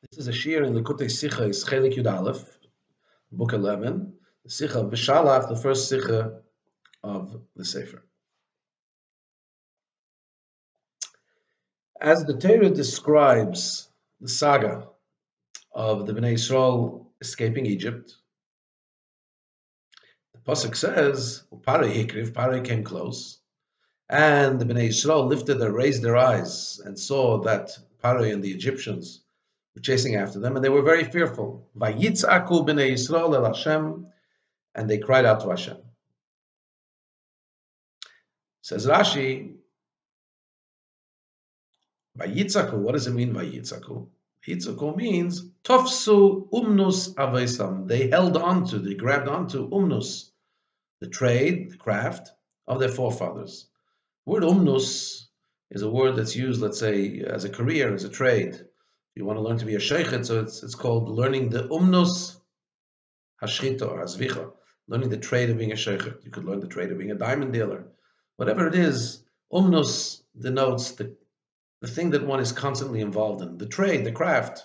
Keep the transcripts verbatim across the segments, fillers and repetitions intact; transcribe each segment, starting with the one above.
This is a shir in Likutei Sicha, is Chelik Yud Aleph, book eleven, the Sicha of B'Shalach, the first Sicha of the Sefer. As the Torah describes the saga of the Bnei Yisrael escaping Egypt, the Pasuk says, Parei hikriv, Parei came close, and the Bnei Yisrael lifted or raised their eyes and saw that Parei and the Egyptians were chasing after them, and they were very fearful. Vayitzaku Bnei Yisrael el Hashem, and they cried out to Hashem. Says Rashi, Vayitzaku, what does it mean, Vayitzaku? Vayitzaku means Tofsu umnus avaisam. They held onto, they grabbed onto umnus, the trade, the craft of their forefathers. The word umnus is a word that's used, let's say, as a career, as a trade. You want to learn to be a sheikhet, so it's it's called learning the umnus hashchita or hazvicha, learning the trade of being a sheikhet. You could learn the trade of being a diamond dealer. Whatever it is, umnus denotes the, the thing that one is constantly involved in, the trade, the craft.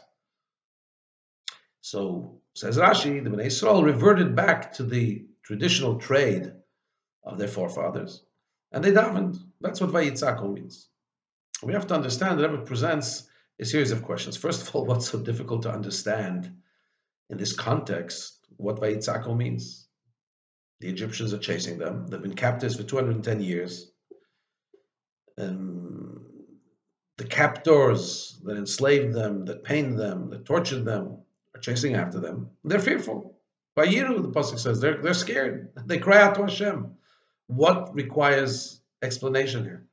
So, says Rashi, the Bnei Yisrael reverted back to the traditional trade of their forefathers, and they davened. That's what Vayitzaku means. We have to understand that it presents a series of questions. First of all, what's so difficult to understand in this context what Vayitzaku means? The Egyptians are chasing them. They've been captives for two hundred ten years. Um, the captors that enslaved them, that pained them, that tortured them, are chasing after them. They're fearful. Vayiru, the pasuk says, they're, they're scared. They cry out to Hashem. What requires explanation here?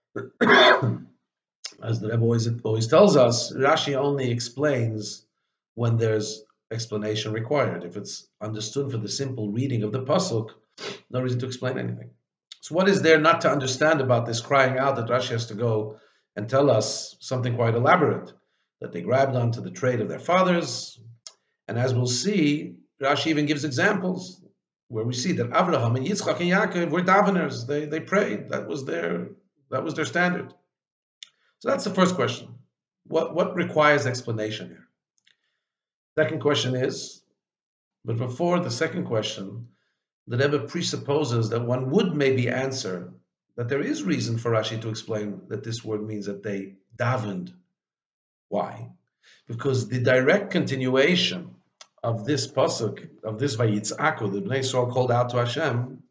As the Rebbe always, always tells us, Rashi only explains when there's explanation required. If it's understood for the simple reading of the pasuk, no reason to explain anything. So what is there not to understand about this crying out that Rashi has to go and tell us something quite elaborate? That they grabbed onto the trade of their fathers, and as we'll see, Rashi even gives examples where we see that Avraham and Yitzchak and Yaakov were daveners. They they prayed. That was their that was their standard. So that's the first question. What what requires explanation here? Second question is, but before the second question, the Rebbe presupposes that one would maybe answer that there is reason for Rashi to explain that this word means that they davened. Why? Because the direct continuation of this pasuk, of this Vayitzaku, the Bnei Yisrael called out to Hashem,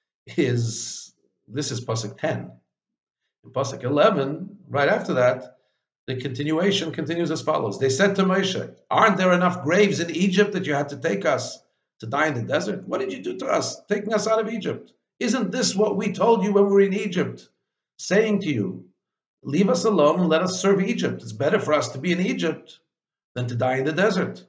is, this is pasuk ten. In pasuk eleven, right after that, the continuation continues as follows. They said to Moshe, aren't there enough graves in Egypt that you had to take us to die in the desert? What did you do to us, taking us out of Egypt? Isn't this what we told you when we were in Egypt? Saying to you, leave us alone and let us serve Egypt. It's better for us to be in Egypt than to die in the desert.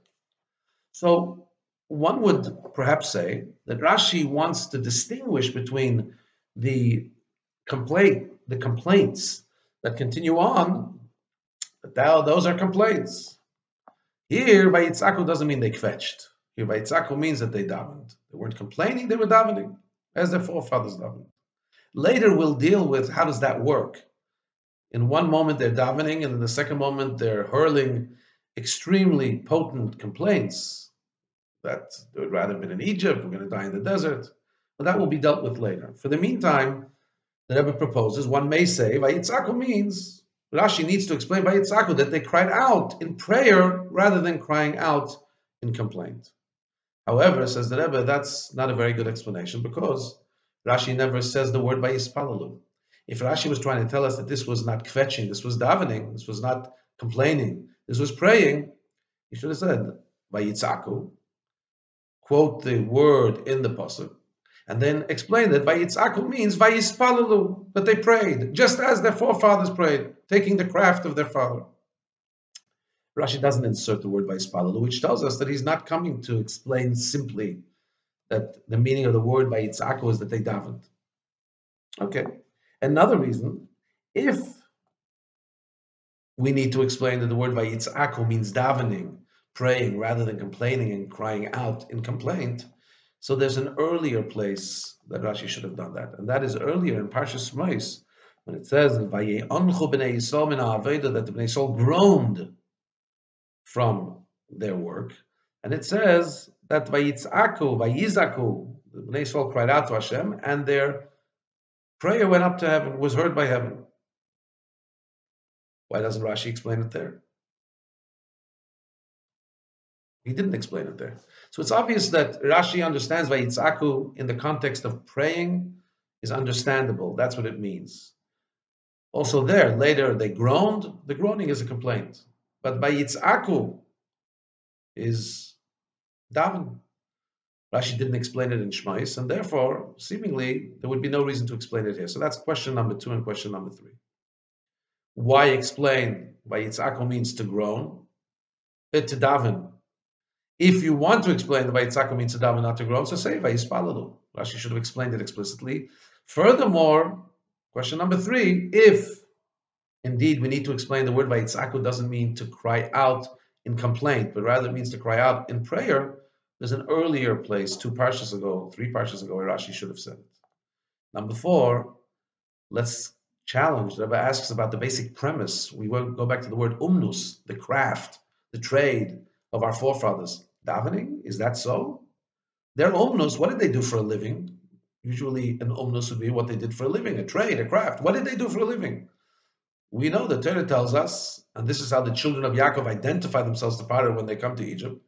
So one would perhaps say that Rashi wants to distinguish between the complaint, the complaints that continue on, but now those are complaints. Here, Vayitzaku doesn't mean they kvetched. Here, Vayitzaku means that they davened. They weren't complaining, they were davening, as their forefathers davened. Later, we'll deal with how does that work. In one moment, they're davening, and in the second moment, they're hurling extremely potent complaints that they would rather have been in Egypt, we're going to die in the desert. But that will be dealt with later. For the meantime, the Rebbe proposes, one may say, Vayitzaku means, Rashi needs to explain Vayitzaku that they cried out in prayer rather than crying out in complaint. However, says the Rebbe, that's not a very good explanation because Rashi never says the word Vayispalalu. If Rashi was trying to tell us that this was not kvetching, this was davening, this was not complaining, this was praying, he should have said Vayitzaku, quote the word in the pasuk, and then explain that Vayitzaku means Vayispalalu, that they prayed, just as their forefathers prayed, taking the craft of their father. Rashi doesn't insert the word Vayispalalu, which tells us that he's not coming to explain simply that the meaning of the word Vayitzaku is that they davened. Okay. Another reason, if we need to explain that the word Vayitzaku means davening, praying, rather than complaining and crying out in complaint, so there's an earlier place that Rashi should have done that, and that is earlier in Parshas Shmos, when it says that the Bnei Yisrael groaned from their work. And it says that Vayitzaku, Vayizaku, the Bnei Yisrael cried out to Hashem, and their prayer went up to heaven, was heard by heaven. Why doesn't Rashi explain it there? He didn't explain it there. So it's obvious that Rashi understands Vayitzaku in the context of praying is understandable. That's what it means. Also there, later they groaned. The groaning is a complaint. But Vayitzaku is daven. Rashi didn't explain it in Shmais, and therefore, seemingly, there would be no reason to explain it here. So that's question number two and question number three. Why explain Vayitzaku means to groan? Uh, to daven. If you want to explain the Vayitzaku means to daven, not to groan, so say Vayispalalu. Rashi should have explained it explicitly. Furthermore, question number three, if indeed we need to explain the word Vayitzaku doesn't mean to cry out in complaint, but rather it means to cry out in prayer, there's an earlier place, two parshas ago, three parshas ago, where Rashi should have said it. Number four, let's challenge. The Rebbe asks about the basic premise. We will go back to the word umnus, the craft, the trade of our forefathers. Davening, is that so? Their umnus, what did they do for a living? Usually an umnus would be what they did for a living, a trade, a craft. What did they do for a living? We know the Torah tells us, and this is how the children of Yaakov identify themselves to Pharaoh when they come to Egypt.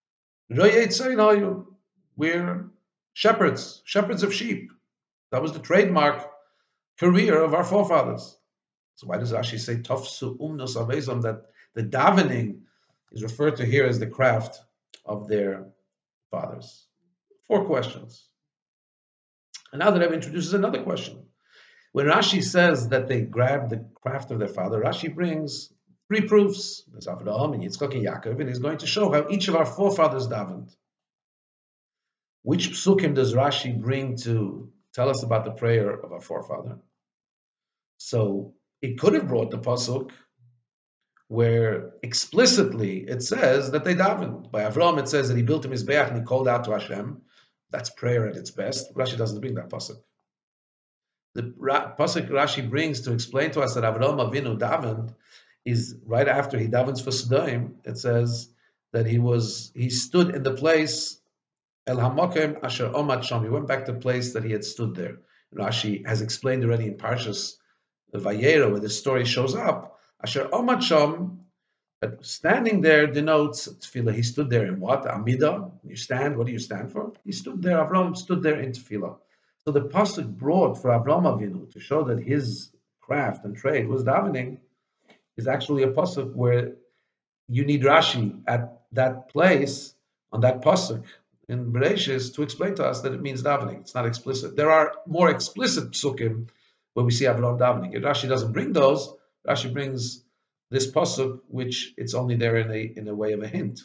We're shepherds, shepherds of sheep. That was the trademark career of our forefathers. So why does Rashi say Tofsu umnos avezom, that the davening is referred to here as the craft of their fathers? Four questions. And now the Rebbe introduces another question. When Rashi says that they grabbed the craft of their father, Rashi brings three proofs. There's Avraham and Yitzchak and Yaakov, and he's going to show how each of our forefathers davened. Which psukim does Rashi bring to tell us about the prayer of our forefather? So it could have brought the pasuk where explicitly it says that they davened. By Avraham it says that he built him his mizbeach and he called out to Hashem. That's prayer at its best. Rashi doesn't bring that pasuk. The Ra- pasuk Rashi brings to explain to us that Avraham Avinu davened is right after he davens for Sodom. It says that he was he stood in the place El Hamokem Asher Omad Sham. He went back to the place that he had stood there. Rashi has explained already in Parshas Vayera, where this story shows up. Asher Omad Sham, that standing there denotes tefillah. He stood there in what? Amida. You stand. What do you stand for? He stood there. Avram stood there in tefillah. So the pasuk brought for Avram Avinu to show that his craft and trade was davening is actually a pasuk where you need Rashi at that place on that pasuk in Bereshis to explain to us that it means davening. It's not explicit. There are more explicit psukim where we see Avram davening. If Rashi doesn't bring those, Rashi brings this pasuk, which it's only there in a in a way of a hint.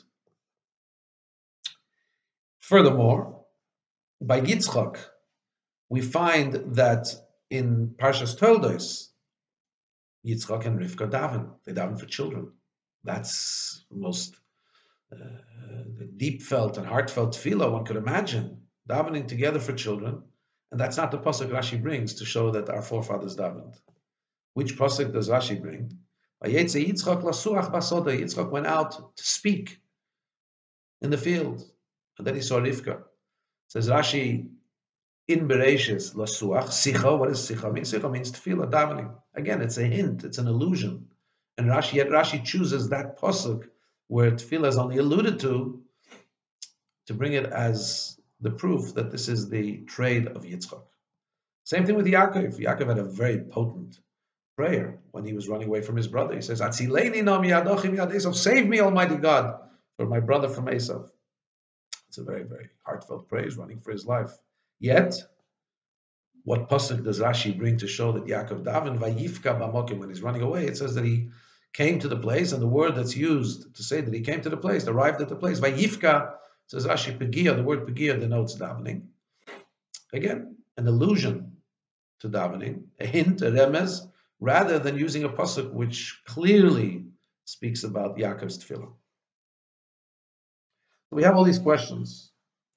Furthermore, by Yitzchak, we find that in Parshas Toldos, Yitzchak and Rivka daven. They daven for children. That's the most uh, deep felt and heartfelt tefillah one could imagine, davening together for children. And that's not the pasuk Rashi brings to show that our forefathers davened. Which pasuk does Rashi bring? Vayetze Yitzchak lasuach basoda. Yitzchak went out to speak in the field, and then he saw Rivka. Says Rashi in Bereshis lasuach sicha. What does sicha mean? Sicha means tefillah, davening. Again, it's a hint, it's an allusion, and Rashi yet Rashi chooses that pasuk where tefillah is only alluded to to bring it as the proof that this is the trade of Yitzchak. Same thing with Yaakov. Yaakov had a very potent prayer when he was running away from his brother. He says, "Atzileni no miyadochim yad Esav." Save me, Almighty God, for my brother from Esav. It's a very, very heartfelt praise, running for his life. Yet, what pasuk does Rashi bring to show that Yaakov daven vayifka b'mokim, when he's running away? It says that he came to the place, and the word that's used to say that he came to the place, arrived at the place, vayifka, says Rashi, pegia, the word pegia denotes davening. Again, an allusion to davening, a hint, a remez, rather than using a pasuk which clearly speaks about Yaakov's tefillah. We have all these questions.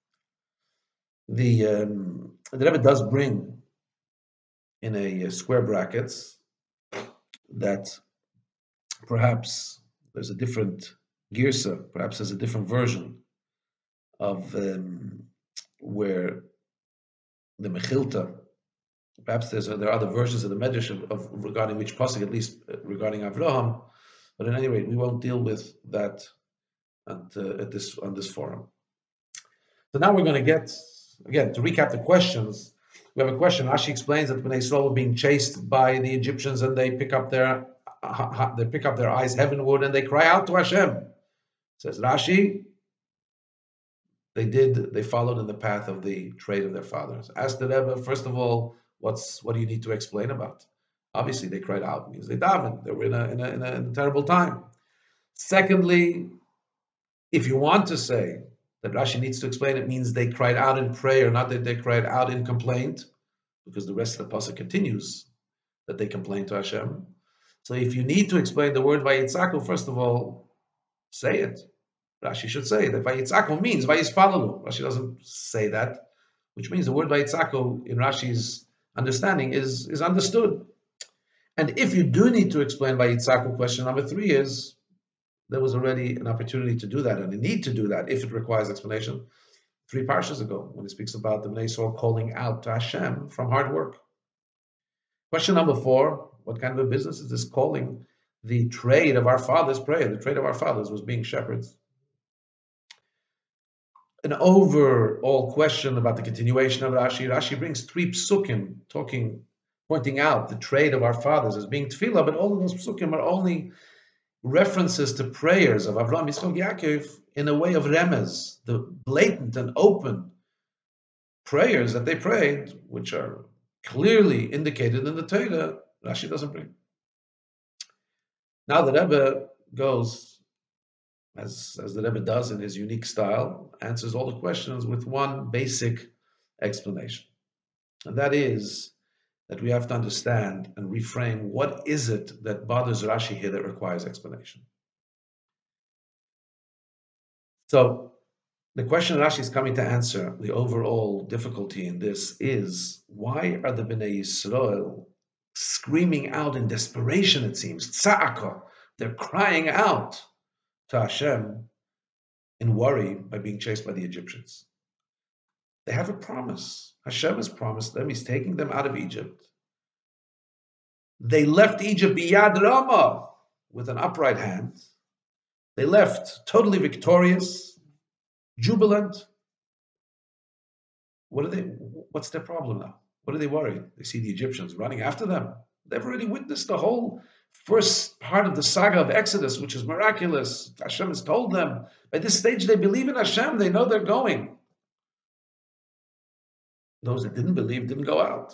The, um, the Rebbe does bring in a, a square brackets that perhaps there's a different Girsa perhaps has a different version of um, where the Mechilta, perhaps there's there are other versions of the Medrash of, of regarding which pasuk, at least uh, regarding Avraham. But at any rate, we won't deal with that at, uh, at this on this forum. So now we're going to get again to recap the questions. We have a question. Rashi explains that when Israel were being chased by the Egyptians and they pick up their uh, they pick up their eyes heavenward and they cry out to Hashem. Says Rashi, they did they followed in the path of the trade of their fathers. Ask the Rebbe, first of all, what's what do you need to explain about? Obviously, they cried out because they davened. They were in a, in a, in a, in a terrible time. Secondly, if you want to say that Rashi needs to explain, it means they cried out in prayer, not that they cried out in complaint, because the rest of the pasuk continues that they complained to Hashem. So if you need to explain the word Vayitzaku, first of all, say it. Rashi should say that Vayitzaku means Vayispalalu. Rashi doesn't say that, which means the word Vayitzaku in Rashi's understanding is, is understood. And if you do need to explain Vayitzaku, question number three is, there was already an opportunity to do that and a need to do that if it requires explanation three parshas ago when he speaks about the Bnei Yisrael calling out to Hashem from hard work. Question number four, what kind of a business is this calling the trade of our fathers prayer? The trade of our fathers was being shepherds. An overall question about the continuation of Rashi. Rashi brings three psukim talking, pointing out the trade of our fathers as being tefillah, but all of those psukim are only references to prayers of Avraham, Yitzchak, Yaakov in a way of remez, the blatant and open prayers that they prayed, which are clearly indicated in the Torah, Rashi doesn't bring. Now the Rebbe goes, as, as the Rebbe does in his unique style, answers all the questions with one basic explanation. And that is that we have to understand and reframe what is it that bothers Rashi here that requires explanation. So the question Rashi is coming to answer, the overall difficulty in this is, why are the Bnei Yisrael screaming out in desperation, it seems, tza'aka, they're crying out to Hashem in worry by being chased by the Egyptians. They have a promise. Hashem has promised them, he's taking them out of Egypt. They left Egypt biyad rama, with an upright hand. They left totally victorious, jubilant. What are they? What's their problem now? What are they worried? They see the Egyptians running after them. They've already witnessed the whole first part of the saga of Exodus, which is miraculous. Hashem has told them. By this stage, they believe in Hashem. They know they're going. Those that didn't believe didn't go out.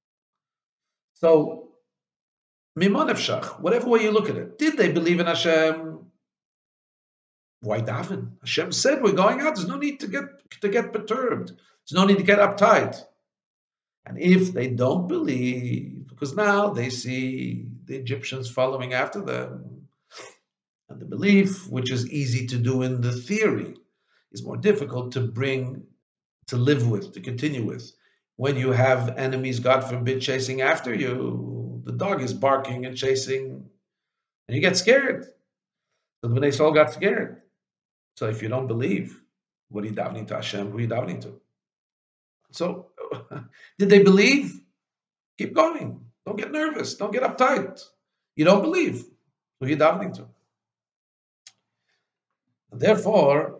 So, Mimon Efshach, whatever way you look at it, did they believe in Hashem? Why daven? Hashem said we're going out. There's no need to get to get perturbed. There's no need to get uptight. And if they don't believe, because now they see the Egyptians following after them, and the belief, which is easy to do in the theory, is more difficult to bring, to live with, to continue with. When you have enemies, God forbid, chasing after you, the dog is barking and chasing, and you get scared. So the Bnei Yisrael got scared. So if you don't believe, what are you davening to Hashem? Who are you davening to? So, did they believe? Keep going. Don't get nervous. Don't get uptight. You don't believe. Who are you davening to? And therefore,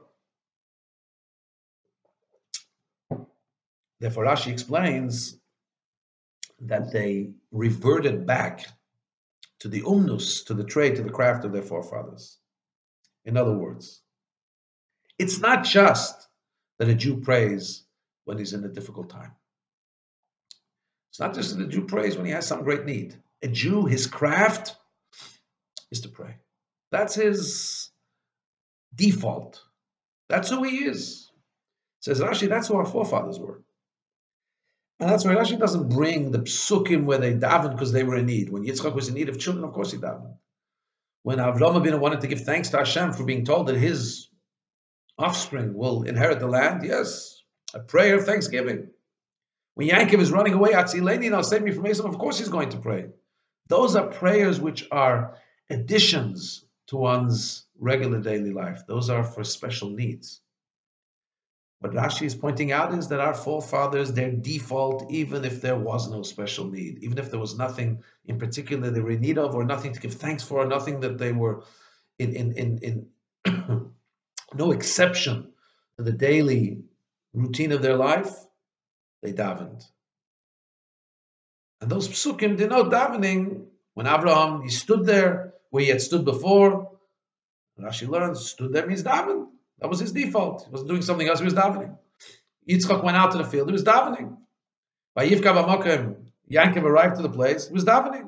therefore Rashi explains that they reverted back to the umnus, to the trade, to the craft of their forefathers. In other words, it's not just that a Jew prays when he's in a difficult time. It's not just that a Jew prays when he has some great need. A Jew, his craft is to pray. That's his default. That's who he is. Says Rashi, that's who our forefathers were. And that's why Rashi doesn't bring the psukim where they davened because they were in need. When Yitzchak was in need of children, of course he davened. When Avraham Avinu wanted to give thanks to Hashem for being told that his offspring will inherit the land, yes, a prayer of thanksgiving. When Yaakov is running away, Atzileni, now save me from Esau, of course he's going to pray. Those are prayers which are additions to one's regular daily life. Those are for special needs. What Rashi is pointing out is that our forefathers, their default, even if there was no special need, even if there was nothing in particular they were in need of, or nothing to give thanks for, or nothing that they were in in in, in no exception to the daily routine of their life, they davened. And those psukim denote davening. When Abraham, he stood there where he had stood before, Rashi learns, stood there means daven. That was his default. He wasn't doing something else, he was davening. Yitzchak went out to the field, he was davening. By Yivka B'Makom, Yankov arrived to the place, he was davening.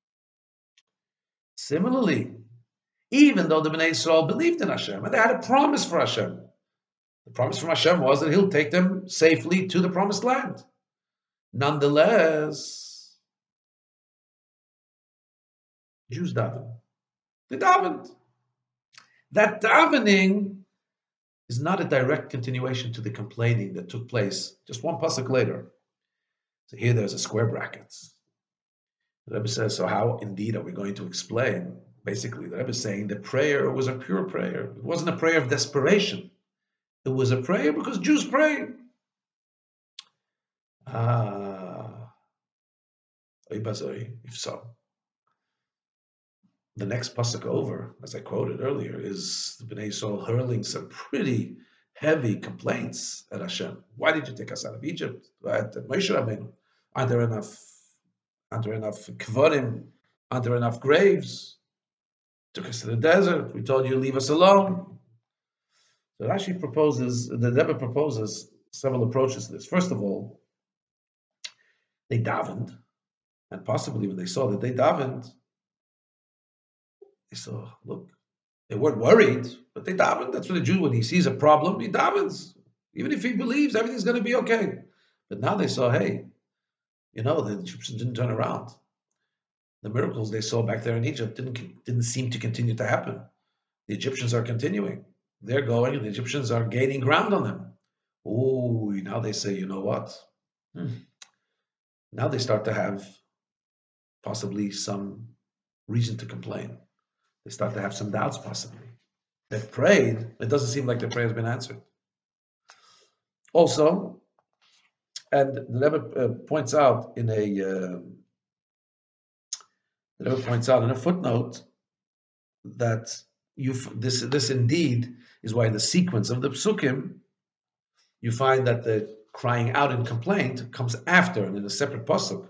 Similarly, even though the Bnei Yisrael believed in Hashem, and they had a promise for Hashem, the promise from Hashem was that he'll take them safely to the promised land. Nonetheless, Jews daven. They davened. That davening is not a direct continuation to the complaining that took place just one pasuk later. So here there's a square brackets. The Rebbe says, so how indeed are we going to explain? Basically, the Rebbe is saying the prayer was a pure prayer. It wasn't a prayer of desperation. It was a prayer because Jews prayed. Ah, if so. The next pasuk over, as I quoted earlier, is the Bnei Yisrael hurling some pretty heavy complaints at Hashem. Why did you take us out of Egypt? At Moshe Rabbeinu, aren't there enough? Aren't there enough kvarim? Aren't there enough graves? Took us to the desert. We told you to leave us alone. So Rashi proposes, the Rebbe proposes several approaches to this. First of all, they davened, and possibly when they saw that they davened, they saw, look, they weren't worried, but they davened. That's what a Jew, when he sees a problem, he davens. Even if he believes everything's going to be okay. But now they saw, hey, you know, the Egyptians didn't turn around. The miracles they saw back there in Egypt didn't, didn't seem to continue to happen. The Egyptians are continuing. They're going, and the Egyptians are gaining ground on them. Oh, now they say, you know what? Hmm. Now they start to have possibly some reason to complain. They start to have some doubts, possibly. They've prayed. It doesn't seem like their prayer has been answered. Also, and the Rebbe uh, points out in a uh, the Rebbe points out in a footnote that you this this indeed is why the sequence of the psukim, you find that the crying out in complaint comes after, and in a separate pasuk,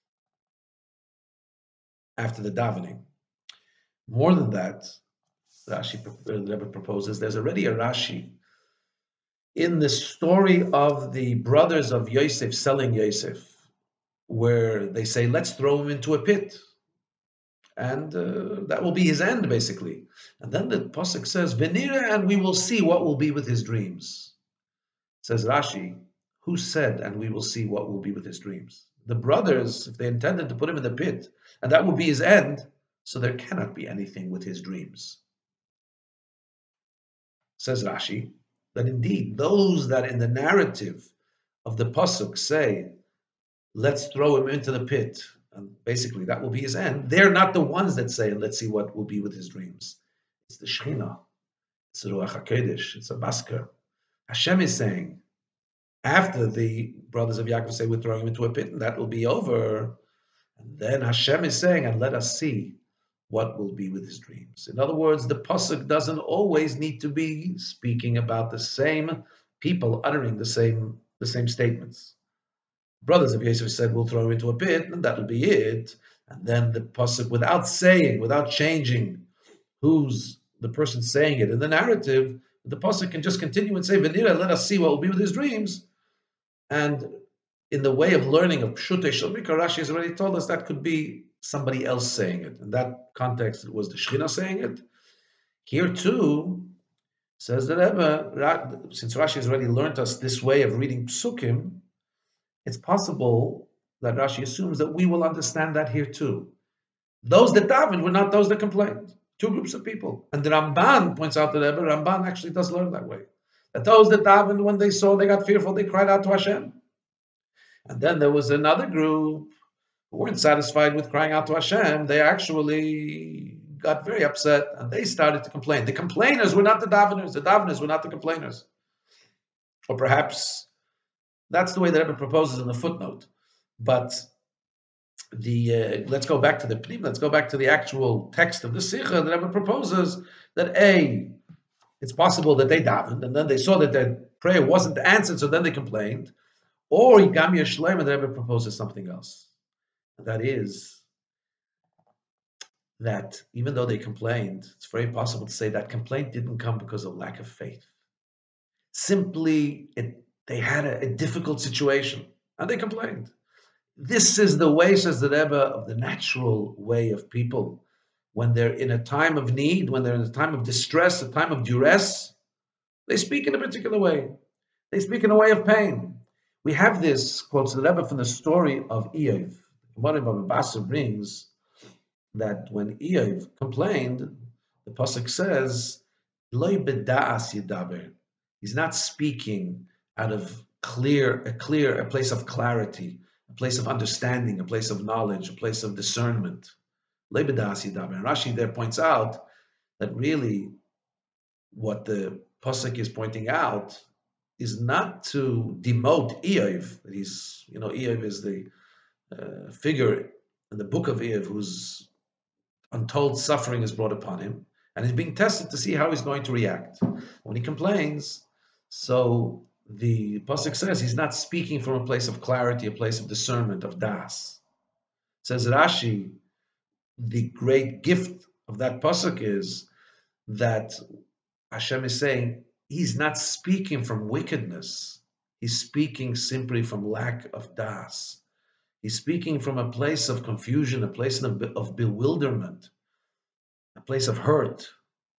after the davening. More than that, Rashi, the Rebbe proposes, there's already a Rashi in the story of the brothers of Yosef selling Yosef, where they say, let's throw him into a pit. And uh, that will be his end, basically. And then the pasuk says, Venira, and we will see what will be with his dreams. Says Rashi, who said, and we will see what will be with his dreams? The brothers, if they intended to put him in the pit, and that will be his end, so there cannot be anything with his dreams. Says Rashi, that indeed those that in the narrative of the pasuk say, let's throw him into the pit, and basically that will be his end, they're not the ones that say, let's see what will be with his dreams. It's the Shekhinah, it's the Ruach HaKodesh, it's a Basker. Hashem is saying, after the brothers of Yaakov say we're throwing him into a pit, and that will be over, and then Hashem is saying, and let us see what will be with his dreams. In other words, the pasuk doesn't always need to be speaking about the same people uttering the same the same statements. Brothers of Yosef said, we'll throw him into a pit, and that'll be it. And then the pasuk, without saying, without changing who's the person saying it in the narrative, the pasuk can just continue and say, Venira, let us see what will be with his dreams. And in the way of learning of Pshutei Shel Mikra, Rashi has already told us that could be somebody else saying it. In that context, it was the Shekhinah saying it. Here too, says the Rebbe, since Rashi has already learned us this way of reading Psukim, it's possible that Rashi assumes that we will understand that here too. Those that davened were not those that complained. Two groups of people. And the Ramban points out to the Rebbe, Ramban actually does learn that way. That those that davened, when they saw, they got fearful, they cried out to Hashem. And then there was another group who weren't satisfied with crying out to Hashem. They actually got very upset and they started to complain. The complainers were not the daveners. The daveners were not the complainers. Or perhaps that's the way the Rebbe proposes in the footnote. But the uh, let's go back to the pnim. Let's go back to the actual text of the Sikha. The Rebbe proposes that A, it's possible that they davened and then they saw that their prayer wasn't answered, so then they complained. Or Yigam Yeshleim, and the Rebbe proposes something else. And that is that even though they complained, it's very possible to say that complaint didn't come because of lack of faith. Simply, it, they had a, a difficult situation and they complained. This is the way, says the Rebbe, of the natural way of people. When they're in a time of need, when they're in a time of distress, a time of duress, they speak in a particular way. They speak in a way of pain. We have this, quotes the Rebbe, from the story of Eov. Gemara Baba Basra brings that when Eov complained, the pasuk says, "Loi beda'as yidaber." He's not speaking out of clear, a clear, a place of clarity, a place of understanding, a place of knowledge, a place of discernment. Loi beda'as yidaber. And Rashi there points out that really what the pasuk is pointing out is not to demote Eov. That he's, you know, Eov is the uh, figure in the book of Eov whose untold suffering is brought upon him, and he's being tested to see how he's going to react. When he complains, so the pasuk says he's not speaking from a place of clarity, a place of discernment, of das. Says Rashi, the great gift of that pasuk is that Hashem is saying he's not speaking from wickedness. He's speaking simply from lack of das. He's speaking from a place of confusion, a place of, of bewilderment, a place of hurt.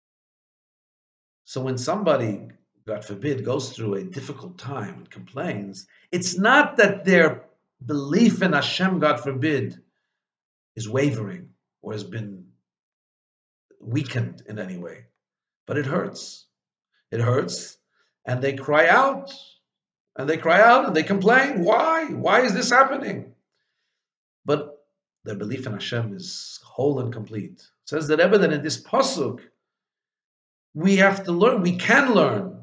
So when somebody, God forbid, goes through a difficult time and complains, it's not that their belief in Hashem, God forbid, is wavering or has been weakened in any way, but it hurts. It hurts, and they cry out, and they cry out, and they complain. Why? Why is this happening? But their belief in Hashem is whole and complete. It says the Rebbe that in this pasuk, we have to learn, we can learn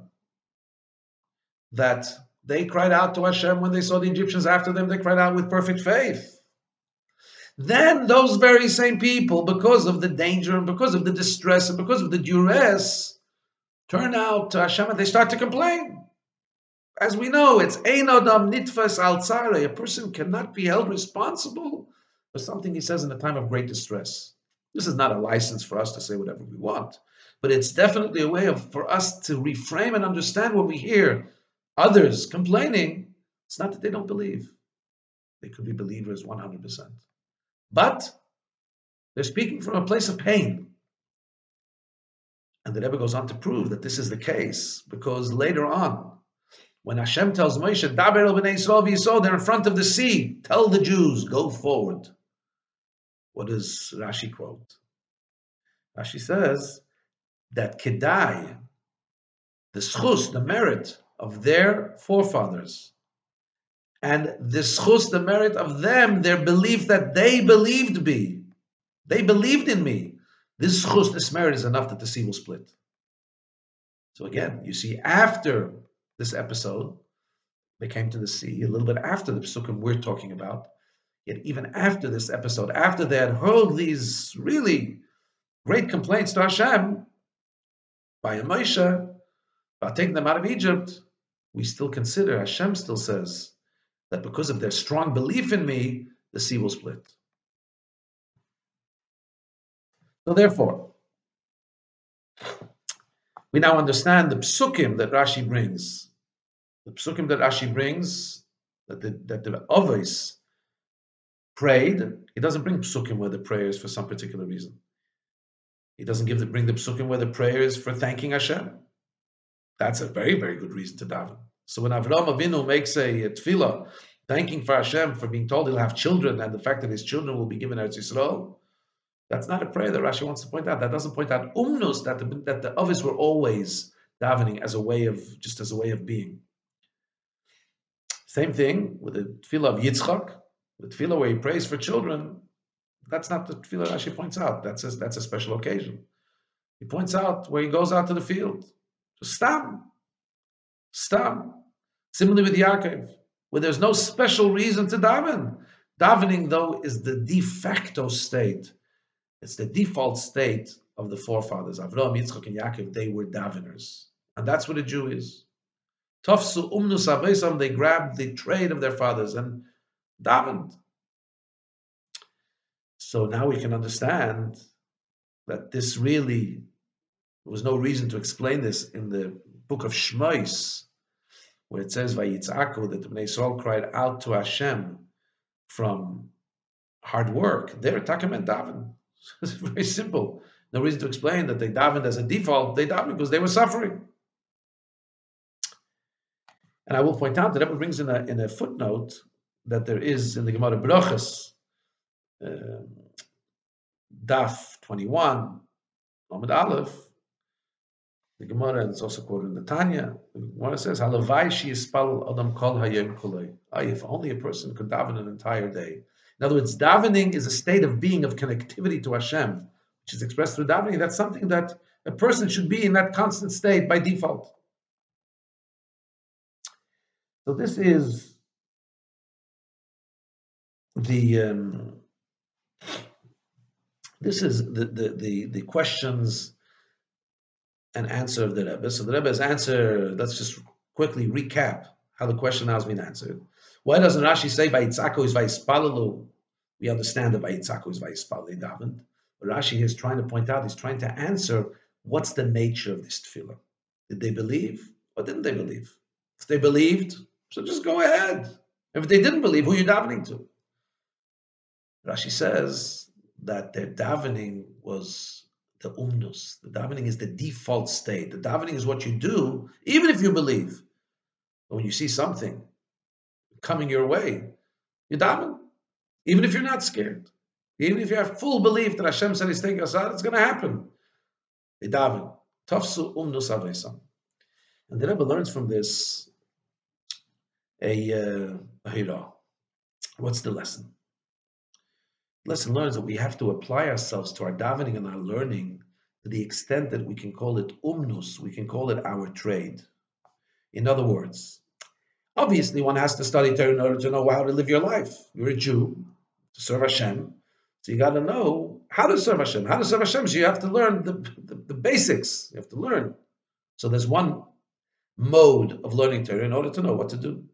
that they cried out to Hashem when they saw the Egyptians after them, they cried out with perfect faith. Then those very same people, because of the danger and because of the distress and because of the duress, turn out to Hashem and they start to complain. As we know, it's Ein Adam Nitfas Al Tzarei. A person cannot be held responsible for something he says in a time of great distress. This is not a license for us to say whatever we want, but it's definitely a way of for us to reframe and understand when we hear others complaining. It's not that they don't believe. They could be believers one hundred percent. But they're speaking from a place of pain. And the Rebbe goes on to prove that this is the case, because later on, when Hashem tells Moshe, Daber el b'nei Yisrael v'yisrael, they're in front of the sea, tell the Jews, go forward. What does Rashi quote? Rashi says that Kedai, the schus, the merit of their forefathers, and the schus, the merit of them, their belief that they believed me, they believed in me. This schus, this merit is enough that the sea will split. So again, you see, after this episode, they came to the sea, a little bit after the psukim we're talking about, yet even after this episode, after they had hurled these really great complaints to Hashem by Moshe about taking them out of Egypt, we still consider, Hashem still says, that because of their strong belief in me, the sea will split. So therefore, we now understand the psukim that Rashi brings. The psukim that Rashi brings, that the, that the Avos prayed, he doesn't bring psukim where the prayer is for some particular reason. He doesn't give the, bring the psukim where the prayer is for thanking Hashem. That's a very, very good reason to daven. So when Avraham Avinu makes a, a tefillah, thanking for Hashem for being told he'll have children and the fact that his children will be given Eretz Yisrael, that's not a prayer that Rashi wants to point out. That doesn't point out umnus, that the, that the Avos were always davening as a way of, just as a way of being. Same thing with the tefillah of Yitzchak, the tefillah where he prays for children. That's not the tefillah Rashi points out. That's a, that's a special occasion. He points out where he goes out to the field. Just stop. Stop. Similarly with Yaakov, where there's no special reason to daven. Davening, though, is the de facto state. It's the default state of the forefathers. Avraham, Yitzchak, and Yaakov, they were daveners. And that's what a Jew is. Tofsu umnus avesam, they grabbed the trade of their fathers and davened. So now we can understand that this really, there was no reason to explain this in the book of Shmois, where it says Vayitzaku, that the Bnei Yisrael cried out to Hashem from hard work. They're Takamen daven. It's very simple. No reason to explain that they davened as a default. They davened because they were suffering. And I will point out that Rebbe brings in a, in a footnote that there is in the Gemara Brachas, uh, Daf twenty-one, Lamed Aleph, the Gemara, and it's also quoted in the Tanya. The Gemara says, "Halavai she yispal adam kol hayom kolei." If only a person could daven an entire day. In other words, davening is a state of being, of connectivity to Hashem, which is expressed through davening. That's something that a person should be in that constant state by default. So this is the um, this is the, the the the questions and answer of the Rebbe. So the Rebbe's answer, let's just quickly recap how the question now has been answered. Why doesn't Rashi say Vayitzaku is Vayispalalu? We understand that Vayitzaku is Vayispalalu davened. But Rashi is trying to point out, he's trying to answer what's the nature of this tefillah. Did they believe or didn't they believe? If they believed, so just go ahead. If they didn't believe, who are you davening to? Rashi says that their davening was the umnus. The davening is the default state. The davening is what you do, even if you believe. But when you see something coming your way, you daven. Even if you're not scared. Even if you have full belief that Hashem said He's taking us out, it's going to happen. They daven. Tafsu umnus avesam. And the Rebbe learns from this a uh, a hira. What's the lesson? The lesson learns that we have to apply ourselves to our davening and our learning to the extent that we can call it umnus, we can call it our trade. In other words, obviously one has to study Torah in order to know how to live your life. You're a Jew, to serve Hashem, so you got to know how to serve Hashem. How to serve Hashem, so you have to learn the, the, the basics. You have to learn. So there's one mode of learning Torah in order to know what to do.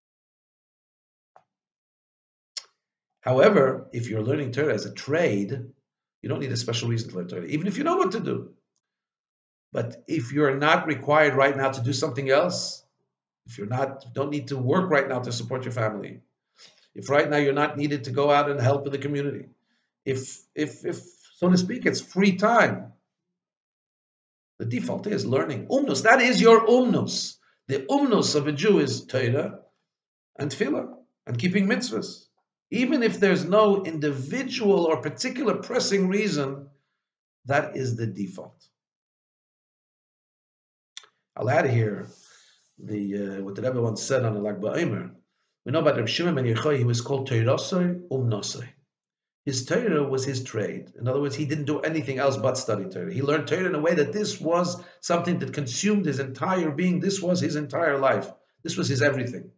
However, if you're learning Torah as a trade, you don't need a special reason to learn Torah, even if you know what to do. But if you're not required right now to do something else, if you're not, don't need to work right now to support your family, if right now you're not needed to go out and help in the community, if, if, if so to speak, it's free time, the default is learning. Umnus, that is your umnus. The umnus of a Jew is Torah and tefillah and keeping mitzvahs. Even if there's no individual or particular pressing reason, that is the default. I'll add here the uh, what the Rebbe once said on the Lag BaOmer. We know about Reb Shimon ben Yochai, he was called Torasoi Umnosoi. His Torah was his trade. In other words, he didn't do anything else but study Torah. He learned Torah in a way that this was something that consumed his entire being. This was his entire life. This was his everything.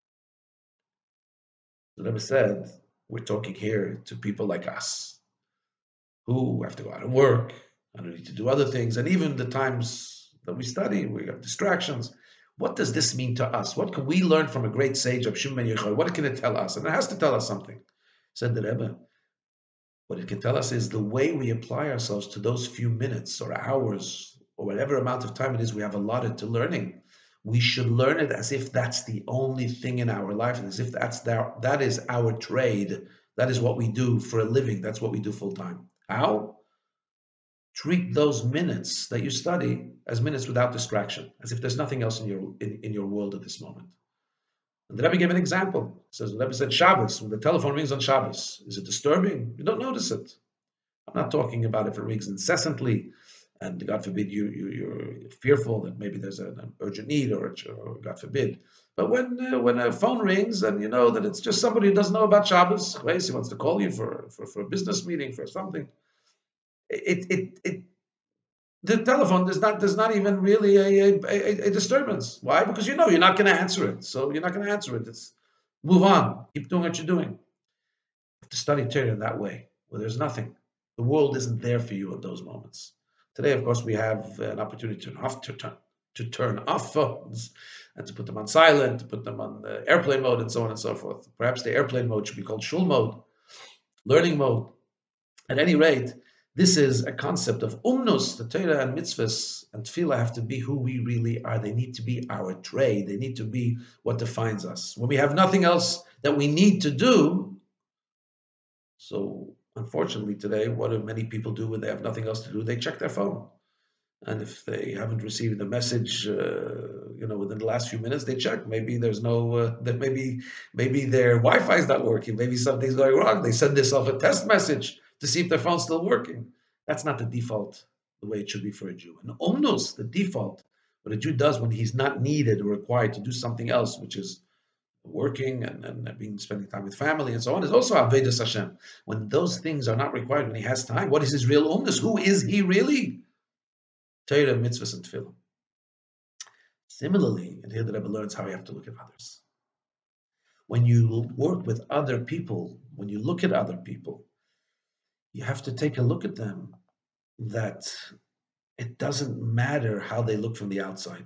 The Rebbe said, we're talking here to people like us who have to go out and work and need to do other things. And even the times that we study, we have distractions. What does this mean to us? What can we learn from a great sage of Shimon ben Yochai? What can it tell us? And it has to tell us something. Said the Rebbe, what it can tell us is the way we apply ourselves to those few minutes or hours or whatever amount of time it is we have allotted to learning. We should learn it as if that's the only thing in our life, and as if that's their, that is our trade. That is what we do for a living. That's what we do full time. How? Treat those minutes that you study as minutes without distraction, as if there's nothing else in your in, in your world at this moment. And the Rebbe gave an example. It says the Rebbe said Shabbos, when the telephone rings on Shabbos, is it disturbing? You don't notice it. I'm not talking about if it rings incessantly and God forbid you, you you're fearful that maybe there's an, an urgent need, or, or God forbid. But when uh, when a phone rings and you know that it's just somebody who doesn't know about Shabbos, right? He wants to call you for, for, for a business meeting, for something. It it it the telephone does not there's not even really a, a, a, a disturbance. Why? Because you know you're not going to answer it, so you're not going to answer it. It's move on, keep doing what you're doing. You have to study Torah in that way, where there's nothing. The world isn't there for you at those moments. Today, of course, we have an opportunity to turn off to turn to turn off phones and to put them on silent, to put them on uh, airplane mode, and so on and so forth. Perhaps the airplane mode should be called shul mode, learning mode. At any rate, this is a concept of umnus. The Torah and mitzvahs and tefillah have to be who we really are. They need to be our trade. They need to be what defines us. When we have nothing else that we need to do, so unfortunately today, what do many people do when they have nothing else to do? They check their phone. And if they haven't received a message, uh, you know, within the last few minutes, they check. Maybe there's no, uh, that maybe maybe their Wi-Fi is not working. Maybe something's going wrong. They send themselves a test message to see if their phone's still working. That's not the default, the way it should be for a Jew. And omnos, the default, what a Jew does when he's not needed or required to do something else, which is working and, and being spending time with family and so on, is also Avodas Hashem. When those things are not required, when he has time, what is his real omnos? Who is he really? Torah, mitzvahs, and tefillah. Similarly, and here the Rebbe learns how you have to look at others. When you work with other people, when you look at other people, you have to take a look at them that it doesn't matter how they look from the outside.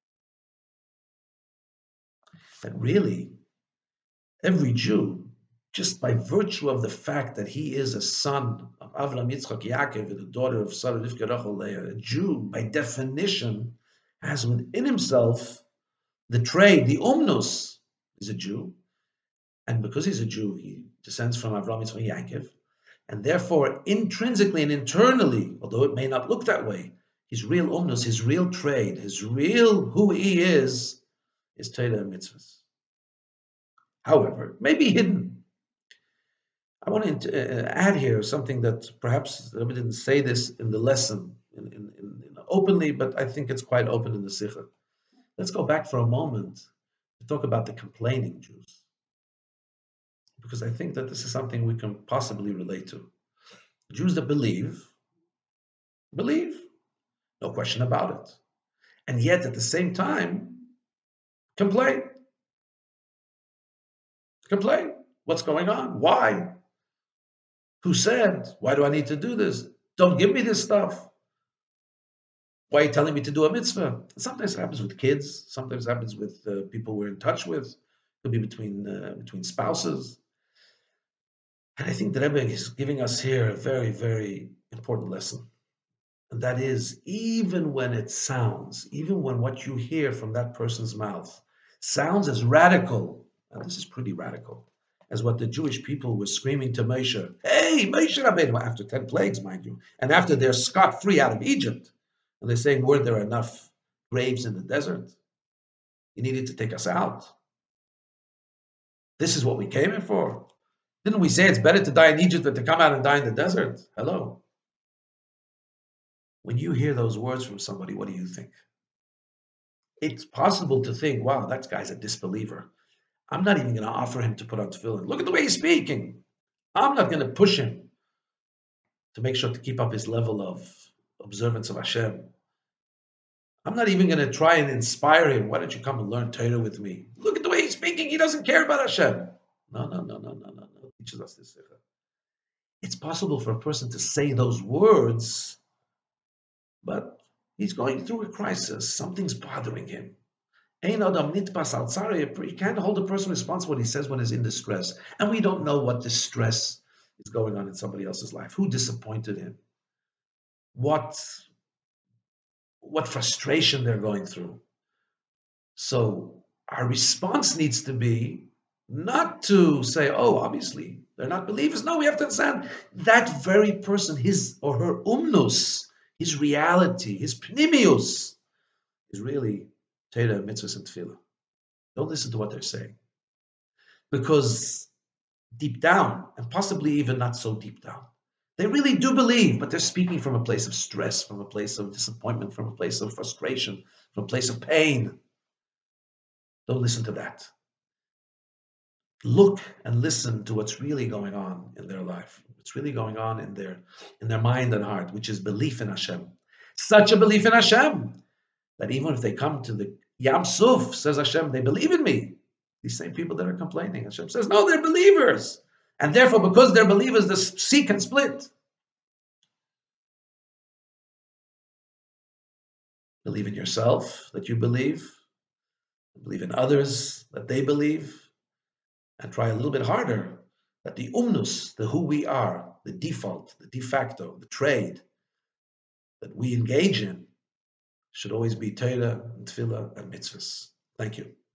That really, every Jew, just by virtue of the fact that he is a son of Avram, Yitzchak, Yaakov, and the daughter of Sarah, Rivka, Rachel, Leah, a Jew, by definition, has within himself the trade, the omnos, is a Jew. And because he's a Jew, he descends from Avram, Yitzchak, Yaakov. And therefore, intrinsically and internally, although it may not look that way, his real omnos, his real trade, his real who he is, is Torah and mitzvahs. However, it may be hidden. I want to uh, add here something that perhaps I didn't say this in the lesson in, in, in openly, but I think it's quite open in the Sikha. Let's go back for a moment to talk about the complaining Jews, because I think that this is something we can possibly relate to. Jews that believe, believe, no question about it, and yet at the same time complain. Complain. What's going on? Why? Who said? Why do I need to do this? Don't give me this stuff. Why are you telling me to do a mitzvah? Sometimes it happens with kids. Sometimes it happens with uh, people we're in touch with. It could be between uh, between spouses. And I think the Rebbe is giving us here a very, very important lesson. And that is, even when it sounds, even when what you hear from that person's mouth sounds as radical, and this is pretty radical, as what the Jewish people were screaming to Moshe, hey, Moshe Rabbeinu, after ten plagues, mind you, and after they're scot-free out of Egypt, and they're saying, weren't there enough graves in the desert? You needed to take us out. This is what we came here for. Didn't we say it's better to die in Egypt than to come out and die in the desert? Hello. When you hear those words from somebody, what do you think? It's possible to think, wow, that guy's a disbeliever. I'm not even going to offer him to put on tefillin. Look at the way he's speaking. I'm not going to push him to make sure to keep up his level of observance of Hashem. I'm not even going to try and inspire him. Why don't you come and learn Torah with me? Look at the way he's speaking. He doesn't care about Hashem. No, no, no, no, no, no, no. Teaches us this. It's possible for a person to say those words, but he's going through a crisis. Something's bothering him. You can't hold a person responsible what he says when he's in distress. And we don't know what distress is going on in somebody else's life. Who disappointed him? What, what frustration they're going through. So our response needs to be not to say, oh, obviously, they're not believers. No, we have to understand that very person, his or her umnus, his reality, his pnimius, is really Torah, mitzvahs, and tefillah. Don't listen to what they're saying. Because deep down, and possibly even not so deep down, They really do believe, but they're speaking from a place of stress, from a place of disappointment, from a place of frustration, from a place of pain. Don't listen to that. Look and listen to what's really going on in their life, what's really going on in their in their mind and heart, which is belief in Hashem. Such a belief in Hashem that even if they come to the Yam Suf, says Hashem, they believe in me. These same people that are complaining, Hashem says, no, they're believers. And therefore, because they're believers, the sea can split. Believe in yourself that you believe, believe in others that they believe, and try a little bit harder that the umnus, the who we are, the default, the de facto, the trade that we engage in should always be Torah and Tefillah and mitzvahs. Thank you.